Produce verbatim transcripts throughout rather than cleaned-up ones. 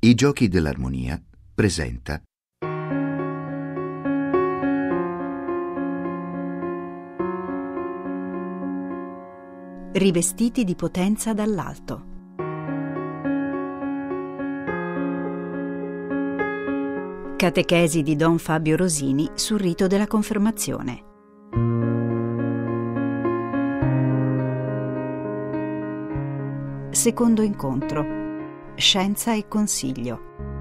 I Giochi dell'Armonia presenta Rivestiti di potenza dall'alto. Catechesi di Don Fabio Rosini sul rito della confermazione. Secondo incontro. Scienza e consiglio.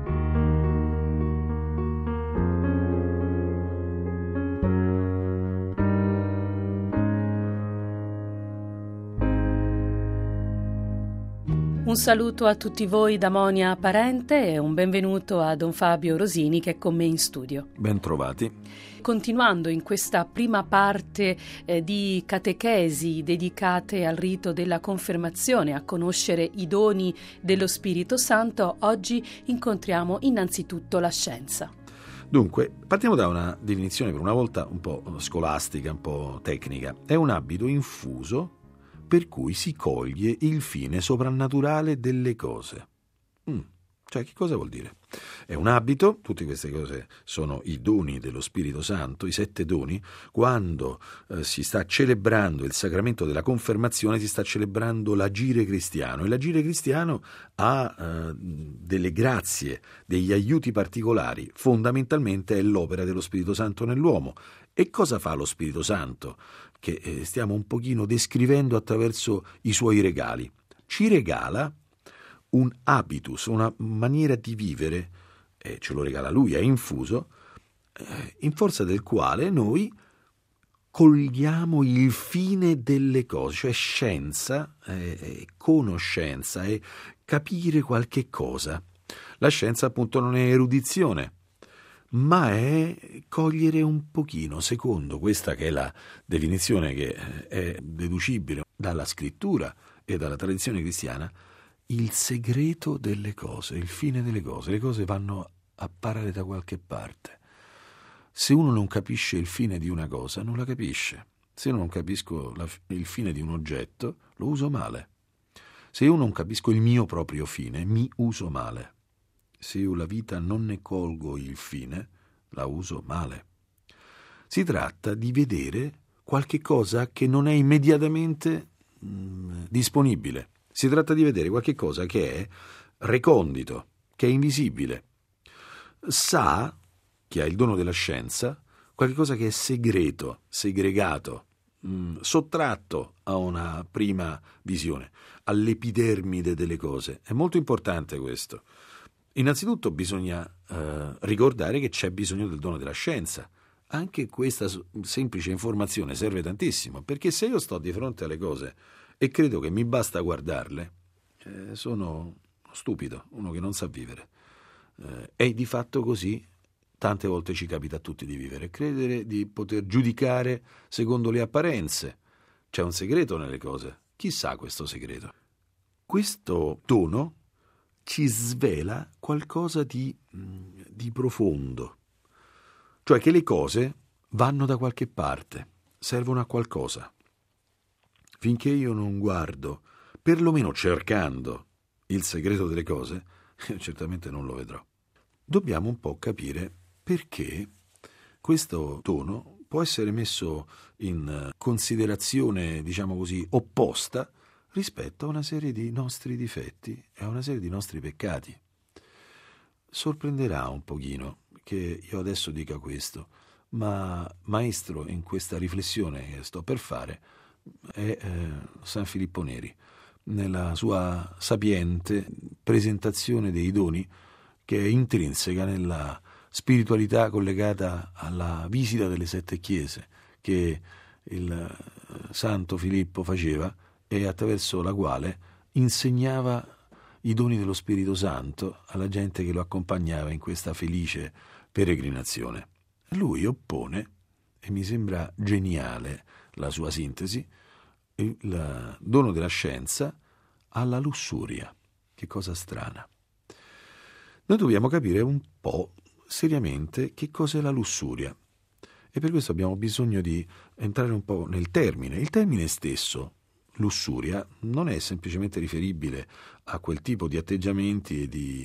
Un saluto a tutti voi da Monia Parente e un benvenuto a Don Fabio Rosini che è con me in studio. Ben trovati. Continuando in questa prima parte eh, di catechesi dedicate al rito della confermazione, a conoscere i doni dello Spirito Santo, oggi incontriamo innanzitutto la scienza. Dunque, partiamo da una definizione per una volta un po' scolastica, un po' tecnica. È un abito infuso per cui si coglie il fine soprannaturale delle cose. Mm. Cioè, che cosa vuol dire? È un abito, tutte queste cose sono i doni dello Spirito Santo, i sette doni. Quando eh, si sta celebrando il sacramento della confermazione, si sta celebrando l'agire cristiano, e l'agire cristiano ha eh, delle grazie, degli aiuti particolari. Fondamentalmente è l'opera dello Spirito Santo nell'uomo. E cosa fa lo Spirito Santo? Che eh, stiamo un pochino descrivendo attraverso i suoi regali. Ci regala un habitus, una maniera di vivere, eh, ce lo regala lui, è infuso, eh, in forza del quale noi cogliamo il fine delle cose, cioè scienza, eh, conoscenza, e capire qualche cosa. La scienza appunto non è erudizione, ma è cogliere un pochino, secondo questa che è la definizione che è deducibile dalla scrittura e dalla tradizione cristiana, il segreto delle cose, il fine delle cose. Le cose vanno a parare da qualche parte. Se uno non capisce il fine di una cosa, non la capisce. Se io non capisco la, il fine di un oggetto, lo uso male. Se io non capisco il mio proprio fine, mi uso male. Se io la vita non ne colgo il fine, la uso male. Si tratta di vedere qualche cosa che non è immediatamente mh, disponibile. Si tratta di vedere qualche cosa che è recondito, che è invisibile. Sa, chi ha il dono della scienza, qualche cosa che è segreto, segregato, mh, sottratto a una prima visione, all'epidermide delle cose. È molto importante questo. Innanzitutto bisogna eh, ricordare che c'è bisogno del dono della scienza. Anche questa semplice informazione serve tantissimo, perché se io sto di fronte alle cose e credo che mi basta guardarle, eh, sono stupido, uno che non sa vivere. Eh, e di fatto così tante volte ci capita a tutti di vivere, credere di poter giudicare secondo le apparenze. C'è un segreto nelle cose. Chissà questo segreto. Questo dono ci svela qualcosa di, di profondo, cioè che le cose vanno da qualche parte, servono a qualcosa. Finché io non guardo, perlomeno cercando il segreto delle cose, certamente non lo vedrò. Dobbiamo un po' capire perché questo dono può essere messo in considerazione, diciamo così, opposta rispetto a una serie di nostri difetti e a una serie di nostri peccati. Sorprenderà un pochino che io adesso dica questo, ma maestro in questa riflessione che sto per fare è eh, San Filippo Neri, nella sua sapiente presentazione dei doni, che è intrinseca nella spiritualità collegata alla visita delle sette chiese che il santo Filippo faceva e attraverso la quale insegnava i doni dello Spirito Santo alla gente che lo accompagnava in questa felice peregrinazione. Lui oppone, e mi sembra geniale la sua sintesi, il dono della scienza alla lussuria. Che cosa strana. Noi dobbiamo capire un po' seriamente che cos'è la lussuria, e per questo abbiamo bisogno di entrare un po' nel termine. Il termine stesso, lussuria, non è semplicemente riferibile a quel tipo di atteggiamenti e di,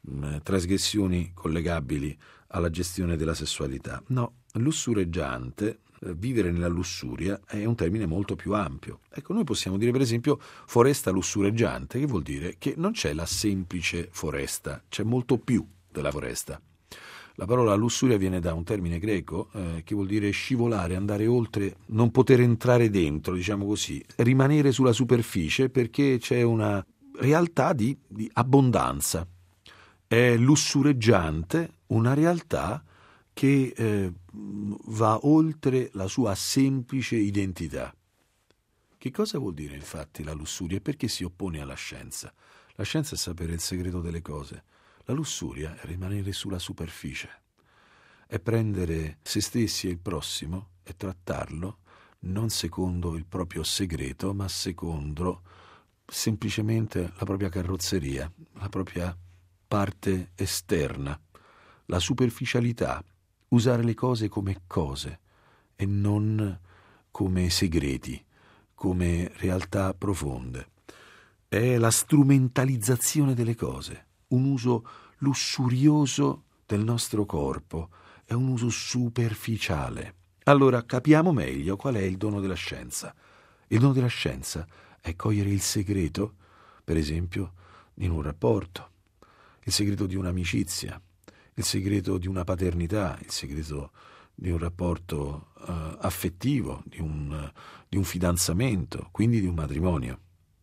mh, trasgressioni collegabili alla gestione della sessualità. No, lussureggiante, eh, vivere nella lussuria è un termine molto più ampio. Ecco, noi possiamo dire per esempio foresta lussureggiante, che vuol dire che non c'è la semplice foresta, c'è molto più della foresta. La parola lussuria viene da un termine greco eh, che vuol dire scivolare, andare oltre, non poter entrare dentro, diciamo così, rimanere sulla superficie, perché c'è una realtà di, di abbondanza. È lussureggiante una realtà che eh, va oltre la sua semplice identità. Che cosa vuol dire infatti la lussuria e perché si oppone alla scienza? La scienza è sapere il segreto delle cose. La lussuria è rimanere sulla superficie, è prendere se stessi e il prossimo e trattarlo non secondo il proprio segreto, ma secondo semplicemente la propria carrozzeria, la propria parte esterna, la superficialità, usare le cose come cose e non come segreti, come realtà profonde. È la strumentalizzazione delle cose. Un uso lussurioso del nostro corpo, è un uso superficiale. Allora capiamo meglio qual è il dono della scienza. Il dono della scienza è cogliere il segreto, per esempio, in un rapporto, il segreto di un'amicizia, il segreto di una paternità, il segreto di un rapporto uh, affettivo, di un, uh, di un fidanzamento, quindi di un matrimonio.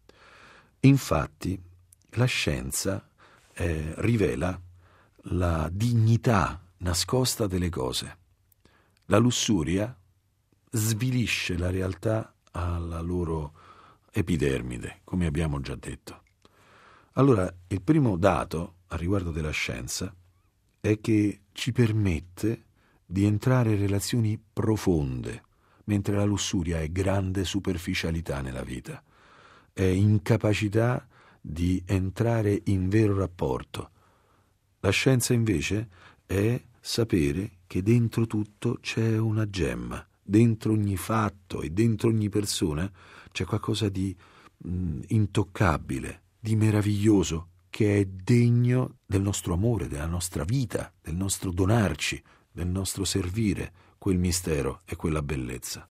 Infatti, la scienza Eh, rivela la dignità nascosta delle cose. La lussuria svilisce la realtà alla loro epidermide, come abbiamo già detto. Allora, il primo dato a riguardo della scienza è che ci permette di entrare in relazioni profonde, mentre la lussuria è grande superficialità nella vita, è incapacità di entrare in vero rapporto. La scienza invece è sapere che dentro tutto c'è una gemma, dentro ogni fatto e dentro ogni persona c'è qualcosa di mh, intoccabile, di meraviglioso, che è degno del nostro amore, della nostra vita, del nostro donarci, del nostro servire quel mistero e quella bellezza.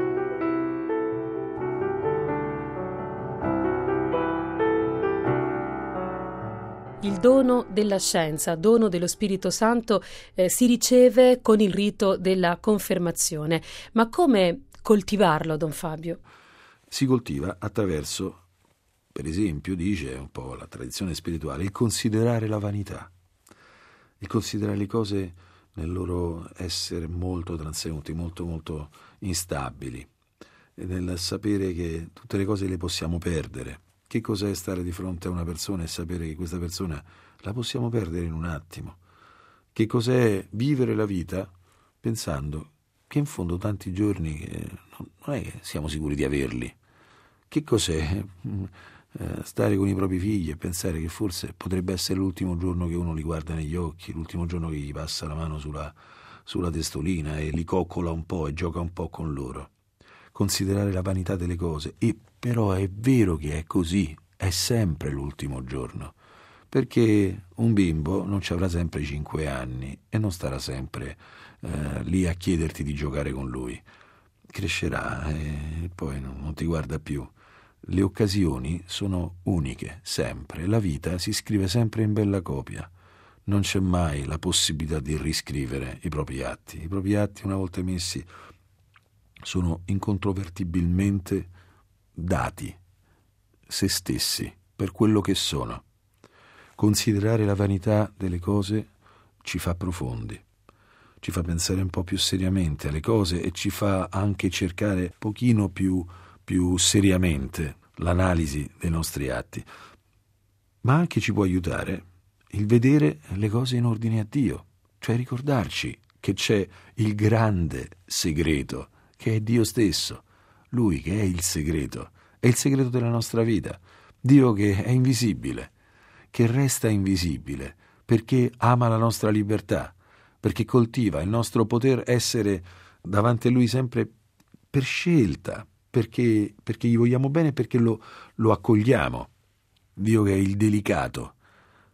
Il dono della scienza, dono dello Spirito Santo, eh, si riceve con il rito della confermazione. Ma come coltivarlo, Don Fabio? Si coltiva attraverso, per esempio, dice un po' la tradizione spirituale, il considerare la vanità, il considerare le cose nel loro essere molto transeunti, molto molto instabili, e nel sapere che tutte le cose le possiamo perdere. Che cos'è stare di fronte a una persona e sapere che questa persona la possiamo perdere in un attimo? Che cos'è vivere la vita pensando che in fondo tanti giorni eh, non è che siamo sicuri di averli? Che cos'è eh, stare con i propri figli e pensare che forse potrebbe essere l'ultimo giorno che uno li guarda negli occhi, l'ultimo giorno che gli passa la mano sulla, sulla testolina e li coccola un po' e gioca un po' con loro? Considerare la vanità delle cose. E però è vero che è così, è sempre l'ultimo giorno, perché un bimbo non ci avrà sempre cinque anni e non starà sempre eh, lì a chiederti di giocare con lui. Crescerà e poi non, non ti guarda più. Le occasioni sono uniche, sempre. La vita si scrive sempre in bella copia. Non c'è mai la possibilità di riscrivere i propri atti. I propri atti, una volta emessi, sono incontrovertibilmente dati, se stessi, per quello che sono. Considerare la vanità delle cose ci fa profondi, ci fa pensare un po' più seriamente alle cose e ci fa anche cercare un pochino più, più seriamente l'analisi dei nostri atti. Ma anche ci può aiutare il vedere le cose in ordine a Dio, cioè ricordarci che c'è il grande segreto, che è Dio stesso, Lui che è il segreto, è il segreto della nostra vita, Dio che è invisibile, che resta invisibile, perché ama la nostra libertà, perché coltiva il nostro poter essere davanti a Lui sempre per scelta, perché, perché gli vogliamo bene, perché lo, lo accogliamo. Dio che è il delicato,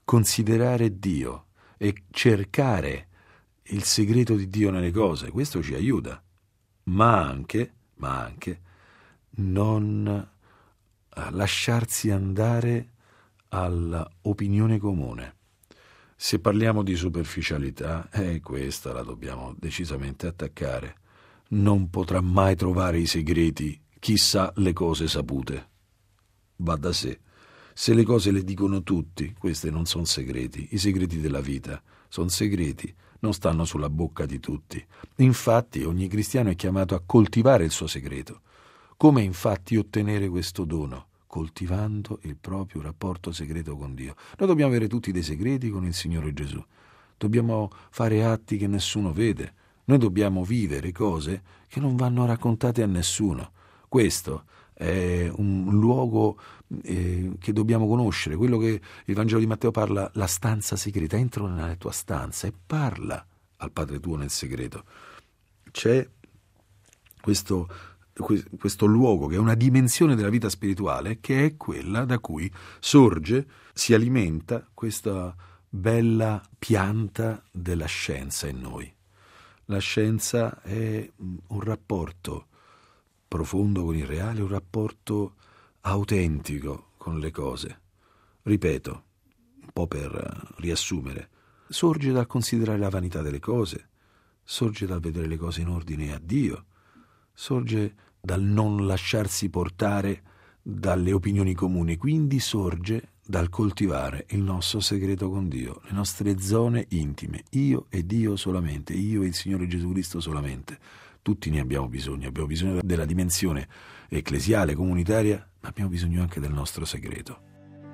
considerare Dio e cercare il segreto di Dio nelle cose, questo ci aiuta, ma anche, ma anche non lasciarsi andare all'opinione comune. Se parliamo di superficialità, eh, questa la dobbiamo decisamente attaccare. Non potrà mai trovare i segreti chi sa le cose sapute. Va da sé. Se le cose le dicono tutti, queste non sono segreti. I segreti della vita sono segreti, non stanno sulla bocca di tutti. Infatti ogni cristiano è chiamato a coltivare il suo segreto. Come infatti ottenere questo dono? Coltivando il proprio rapporto segreto con Dio. Noi dobbiamo avere tutti dei segreti con il Signore Gesù. Dobbiamo fare atti che nessuno vede. Noi dobbiamo vivere cose che non vanno raccontate a nessuno. Questo è un luogo eh, che dobbiamo conoscere, quello che il Vangelo di Matteo parla, la stanza segreta. Entra nella tua stanza e parla al Padre tuo nel segreto. C'è questo questo luogo che è una dimensione della vita spirituale, che è quella da cui sorge, si alimenta questa bella pianta della scienza in noi. La scienza è un rapporto profondo con il reale, un rapporto autentico con le cose. Ripeto, un po' per riassumere, sorge dal considerare la vanità delle cose, sorge dal vedere le cose in ordine a Dio, sorge dal non lasciarsi portare dalle opinioni comuni, quindi sorge dal coltivare il nostro segreto con Dio, le nostre zone intime, io e Dio solamente, io e il Signore Gesù Cristo solamente. Tutti ne abbiamo bisogno, abbiamo bisogno della dimensione ecclesiale, comunitaria, ma abbiamo bisogno anche del nostro segreto.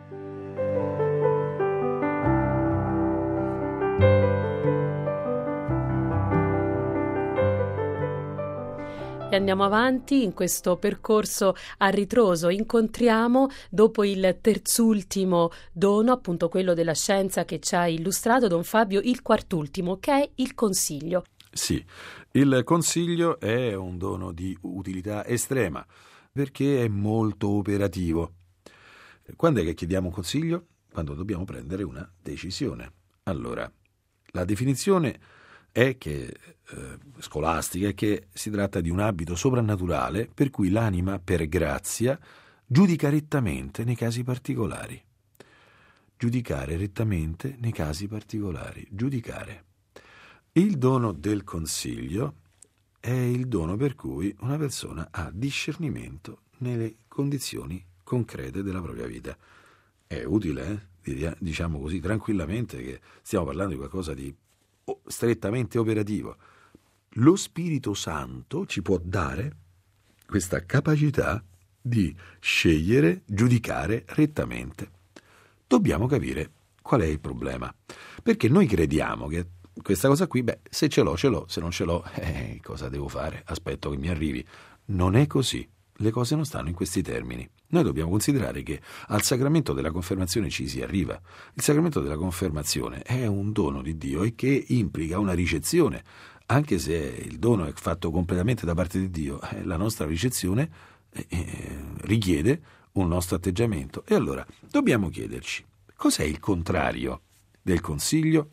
E andiamo avanti in questo percorso a ritroso. Incontriamo, dopo il terzultimo dono, appunto quello della scienza che ci ha illustrato Don Fabio, il quartultimo, che è il consiglio. Sì, il consiglio è un dono di utilità estrema, perché è molto operativo. Quando è che chiediamo un consiglio? Quando dobbiamo prendere una decisione. Allora, la definizione è che eh, scolastica è che si tratta di un abito soprannaturale per cui l'anima, per grazia, giudica rettamente nei casi particolari. Giudicare rettamente nei casi particolari. Giudicare. Il dono del consiglio è il dono per cui una persona ha discernimento nelle condizioni concrete della propria vita. È utile, eh? diciamo così tranquillamente, che stiamo parlando di qualcosa di strettamente operativo. Lo Spirito Santo ci può dare questa capacità di scegliere, giudicare rettamente. Dobbiamo capire qual è il problema, perché noi crediamo che questa cosa qui, beh, se ce l'ho, ce l'ho, se non ce l'ho, eh, cosa devo fare? Aspetto che mi arrivi. Non è così. Le cose non stanno in questi termini. Noi dobbiamo considerare che al sacramento della confermazione ci si arriva. Il sacramento della confermazione è un dono di Dio e che implica una ricezione. Anche se il dono è fatto completamente da parte di Dio, eh, la nostra ricezione eh, richiede un nostro atteggiamento. E allora dobbiamo chiederci, cos'è il contrario del consiglio?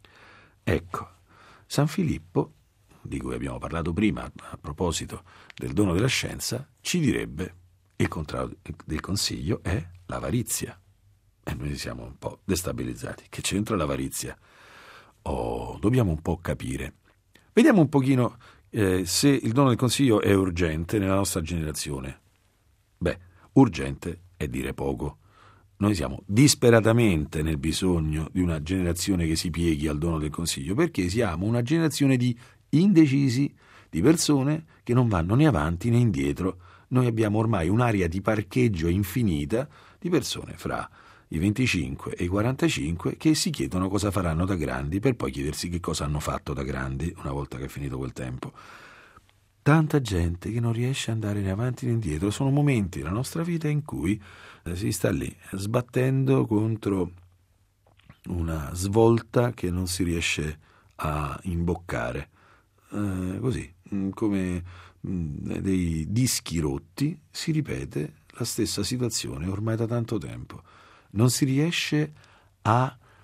Ecco, San Filippo, di cui abbiamo parlato prima a proposito del dono della scienza, ci direbbe il contrario del consiglio è l'avarizia. E noi siamo un po' destabilizzati. Che c'entra l'avarizia? Oh, dobbiamo un po' capire. Vediamo un pochino eh, se il dono del consiglio è urgente nella nostra generazione. Beh, urgente è dire poco. Noi siamo disperatamente nel bisogno di una generazione che si pieghi al dono del consiglio, perché siamo una generazione di indecisi, di persone che non vanno né avanti né indietro. Noi abbiamo ormai un'area di parcheggio infinita di persone fra i venticinque e i quarantacinque che si chiedono cosa faranno da grandi, per poi chiedersi che cosa hanno fatto da grandi una volta che è finito quel tempo. Tanta gente che non riesce ad andare né avanti né indietro. Sono momenti nella nostra vita in cui si sta lì sbattendo contro una svolta che non si riesce a imboccare. Eh, così, come dei dischi rotti, si ripete la stessa situazione ormai da tanto tempo. Non si riesce a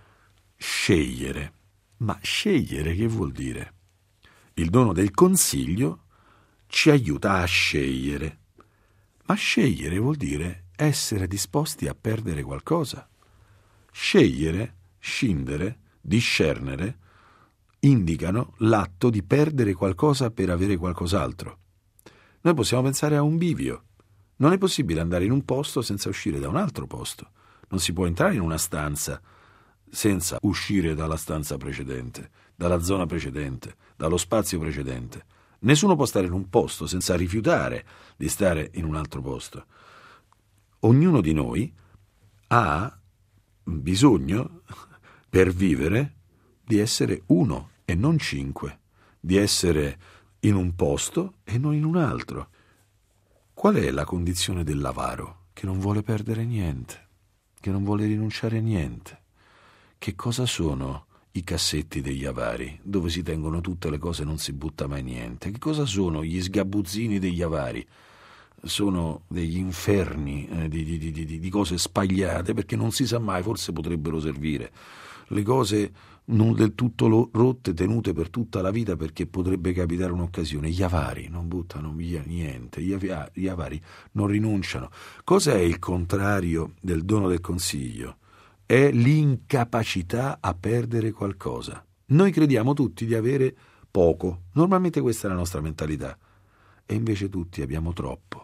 scegliere. Ma scegliere che vuol dire? Il dono del consiglio ci aiuta a scegliere. Ma scegliere vuol dire essere disposti a perdere qualcosa. Scegliere, scindere, discernere, indicano l'atto di perdere qualcosa per avere qualcos'altro. Noi possiamo pensare a un bivio. Non è possibile andare in un posto senza uscire da un altro posto. Non si può entrare in una stanza senza uscire dalla stanza precedente, dalla zona precedente, dallo spazio precedente. Nessuno può stare in un posto senza rifiutare di stare in un altro posto. Ognuno di noi ha bisogno, per vivere, di essere uno e non cinque, di essere in un posto e non in un altro. Qual è la condizione dell'avaro? Che non vuole perdere niente, che non vuole rinunciare a niente. Che cosa sono i cassetti degli avari, dove si tengono tutte le cose e non si butta mai niente? Che cosa sono gli sgabuzzini degli avari? Sono degli inferni eh, di, di, di, di cose spagliate, perché non si sa mai, forse potrebbero servire. Le cose non del tutto rotte, tenute per tutta la vita, perché potrebbe capitare un'occasione. Gli avari non buttano via niente, gli, av- gli avari non rinunciano. Cos'è il contrario del dono del consiglio? È l'incapacità a perdere qualcosa. Noi crediamo tutti di avere poco, normalmente questa è la nostra mentalità, e invece tutti abbiamo troppo.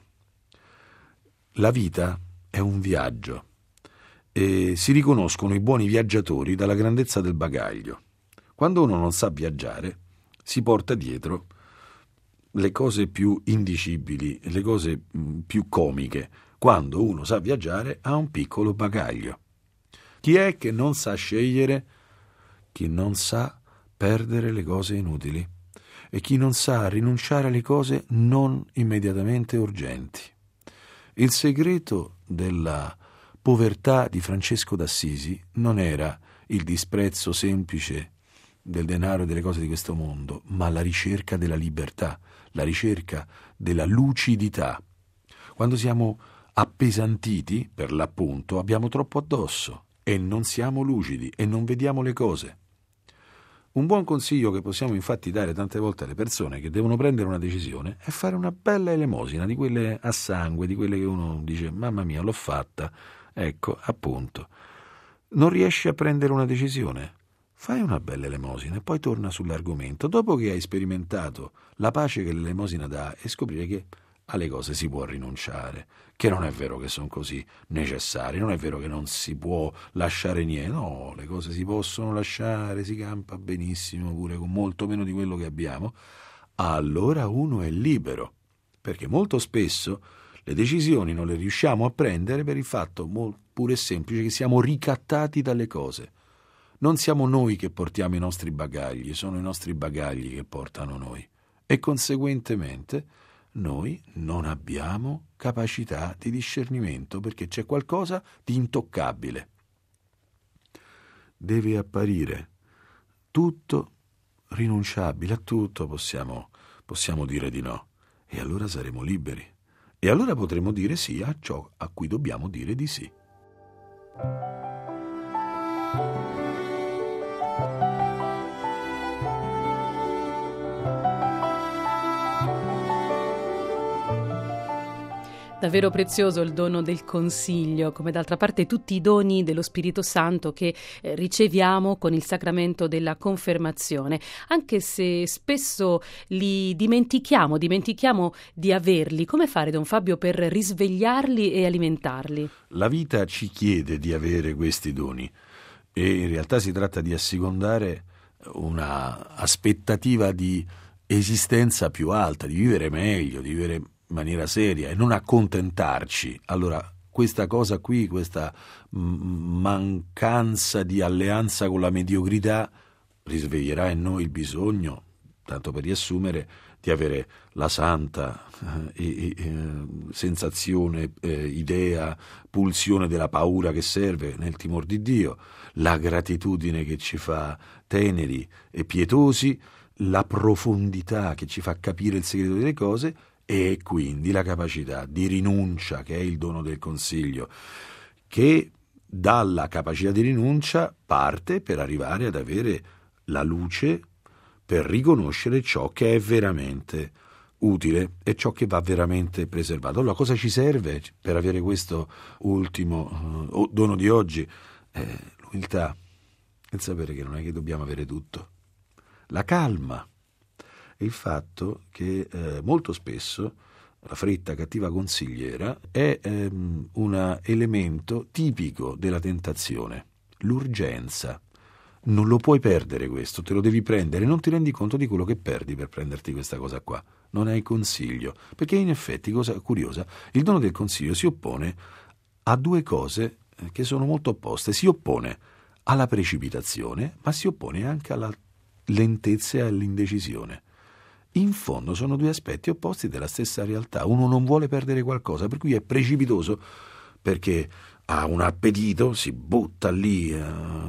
La vita è un viaggio e si riconoscono i buoni viaggiatori dalla grandezza del bagaglio. Quando uno non sa viaggiare, si porta dietro le cose più indicibili, le cose più comiche. Quando uno sa viaggiare, ha un piccolo bagaglio. Chi è che non sa scegliere? Chi non sa perdere le cose inutili e chi non sa rinunciare alle cose non immediatamente urgenti. Il segreto della povertà di Francesco d'Assisi non era il disprezzo semplice del denaro e delle cose di questo mondo, ma la ricerca della libertà, la ricerca della lucidità. Quando siamo appesantiti, per l'appunto, abbiamo troppo addosso e non siamo lucidi e non vediamo le cose. Un buon consiglio che possiamo infatti dare tante volte alle persone che devono prendere una decisione è fare una bella elemosina, di quelle a sangue, di quelle che uno dice mamma mia l'ho fatta, ecco appunto. Non riesci a prendere una decisione? Fai una bella elemosina e poi torna sull'argomento. Dopo che hai sperimentato la pace che l'elemosina dà e scoprire che alle cose si può rinunciare, che non è vero che sono così necessarie, non è vero che non si può lasciare niente, no, le cose si possono lasciare, si campa benissimo pure con molto meno di quello che abbiamo, allora uno è libero, perché molto spesso le decisioni non le riusciamo a prendere per il fatto pure e semplice che siamo ricattati dalle cose. Non siamo noi che portiamo i nostri bagagli, sono i nostri bagagli che portano noi e conseguentemente noi non abbiamo capacità di discernimento perché c'è qualcosa di intoccabile. Deve apparire tutto rinunciabile, a tutto possiamo, possiamo dire di no e allora saremo liberi e allora potremo dire sì a ciò a cui dobbiamo dire di sì. Davvero prezioso il dono del consiglio, come d'altra parte tutti i doni dello Spirito Santo che eh, riceviamo con il sacramento della confermazione, anche se spesso li dimentichiamo, dimentichiamo di averli. Come fare, Don Fabio, per risvegliarli e alimentarli? La vita ci chiede di avere questi doni e in realtà si tratta di assecondare una aspettativa di esistenza più alta, di vivere meglio, di vivere in maniera seria e non accontentarci. Allora questa cosa qui, questa mancanza di alleanza con la mediocrità risveglierà in noi il bisogno, tanto per riassumere, di avere la santa eh, eh, sensazione, eh, idea, pulsione della paura che serve nel timor di Dio, la gratitudine che ci fa teneri e pietosi, la profondità che ci fa capire il segreto delle cose e quindi la capacità di rinuncia, che è il dono del consiglio, che dalla capacità di rinuncia parte per arrivare ad avere la luce per riconoscere ciò che è veramente utile e ciò che va veramente preservato. Allora, cosa ci serve per avere questo ultimo uh, dono di oggi? Eh, l'umiltà, il sapere che non è che dobbiamo avere tutto, la calma e il fatto che eh, molto spesso la fretta cattiva consigliera è ehm, un elemento tipico della tentazione, l'urgenza. Non lo puoi perdere questo, te lo devi prendere, non ti rendi conto di quello che perdi per prenderti questa cosa qua. Non hai consiglio, perché in effetti, cosa curiosa, il dono del consiglio si oppone a due cose che sono molto opposte. Si oppone alla precipitazione, ma si oppone anche alla lentezza e all'indecisione. In fondo sono due aspetti opposti della stessa realtà. Uno non vuole perdere qualcosa, per cui è precipitoso perché ha un appetito, si butta lì a,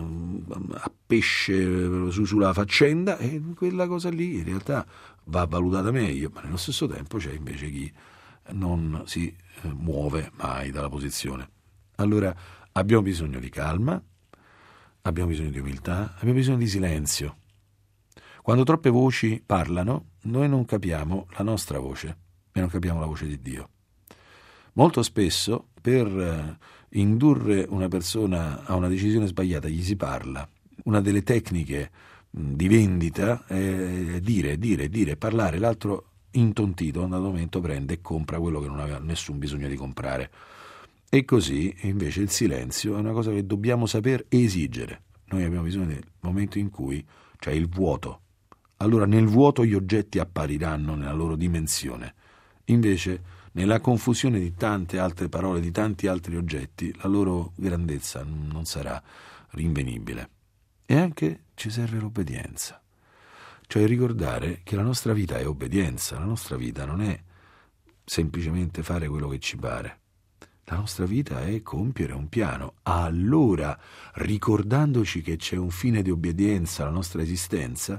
a pesce su, sulla faccenda, e quella cosa lì in realtà va valutata meglio, ma nello stesso tempo c'è invece chi non si muove mai dalla posizione. Allora abbiamo bisogno di calma, abbiamo bisogno di umiltà, abbiamo bisogno di silenzio. Quando troppe voci parlano, noi non capiamo la nostra voce e non capiamo la voce di Dio. Molto spesso, per indurre una persona a una decisione sbagliata, gli si parla. Una delle tecniche di vendita è dire, dire, dire, parlare. L'altro, intontito, a un dato momento prende e compra quello che non aveva nessun bisogno di comprare. E così, invece, il silenzio è una cosa che dobbiamo saper esigere. Noi abbiamo bisogno del momento in cui c'è il vuoto. Allora nel vuoto gli oggetti appariranno nella loro dimensione. Invece, nella confusione di tante altre parole, di tanti altri oggetti, la loro grandezza non sarà rinvenibile. E anche ci serve l'obbedienza. Cioè ricordare che la nostra vita è obbedienza, la nostra vita non è semplicemente fare quello che ci pare. La nostra vita è compiere un piano. Allora, ricordandoci che c'è un fine di obbedienza alla nostra esistenza,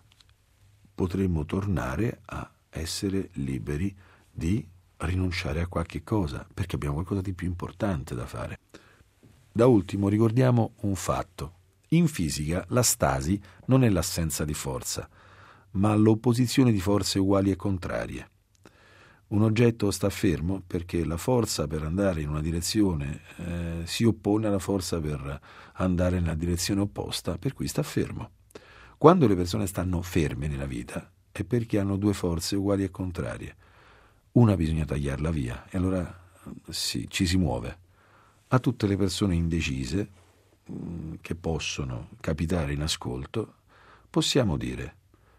potremmo tornare a essere liberi di rinunciare a qualche cosa, perché abbiamo qualcosa di più importante da fare. Da ultimo ricordiamo un fatto. In fisica la stasi non è l'assenza di forza, ma l'opposizione di forze uguali e contrarie. Un oggetto sta fermo perché la forza per andare in una direzione eh, si oppone alla forza per andare nella direzione opposta, per cui sta fermo. Quando le persone stanno ferme nella vita è perché hanno due forze uguali e contrarie. Una bisogna tagliarla via e allora sì, ci si muove. A tutte le persone indecise mh, che possono capitare in ascolto possiamo dire: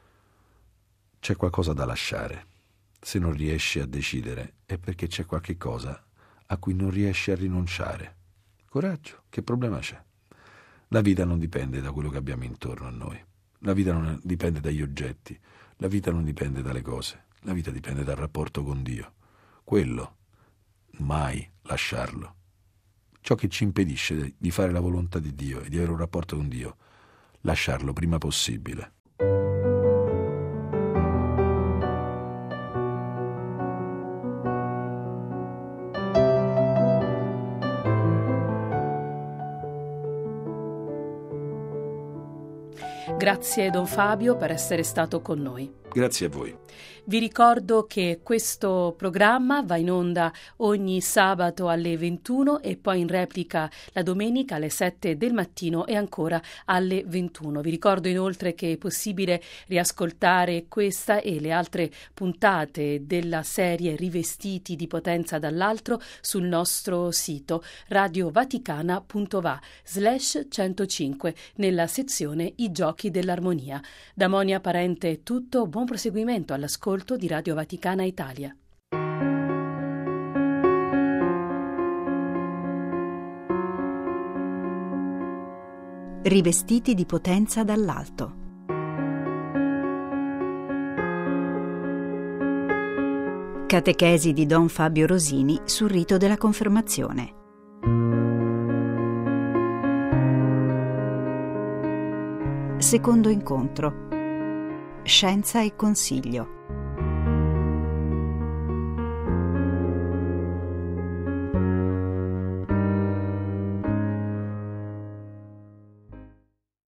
c'è qualcosa da lasciare. Se non riesci a decidere è perché c'è qualche cosa a cui non riesci a rinunciare. Coraggio, che problema c'è? La vita non dipende da quello che abbiamo intorno a noi. La vita non dipende dagli oggetti, la vita non dipende dalle cose, la vita dipende dal rapporto con Dio. Quello, mai lasciarlo. Ciò che ci impedisce di fare la volontà di Dio e di avere un rapporto con Dio, lasciarlo prima possibile. Grazie Don Fabio per essere stato con noi. Grazie a voi. Vi ricordo che questo programma va in onda ogni sabato alle ventuno e poi in replica la domenica alle sette del mattino e ancora alle ventuno. Vi ricordo inoltre che è possibile riascoltare questa e le altre puntate della serie Rivestiti di potenza dall'altro sul nostro sito radiovaticana punto va slash centocinque nella sezione I giochi dell'armonia. Da Monia Parente è tutto, buon proseguimento all'ascolto di Radio Vaticana Italia. Rivestiti di potenza dall'alto. Catechesi di Don Fabio Rosini sul rito della confermazione. Secondo incontro. Scienza e consiglio.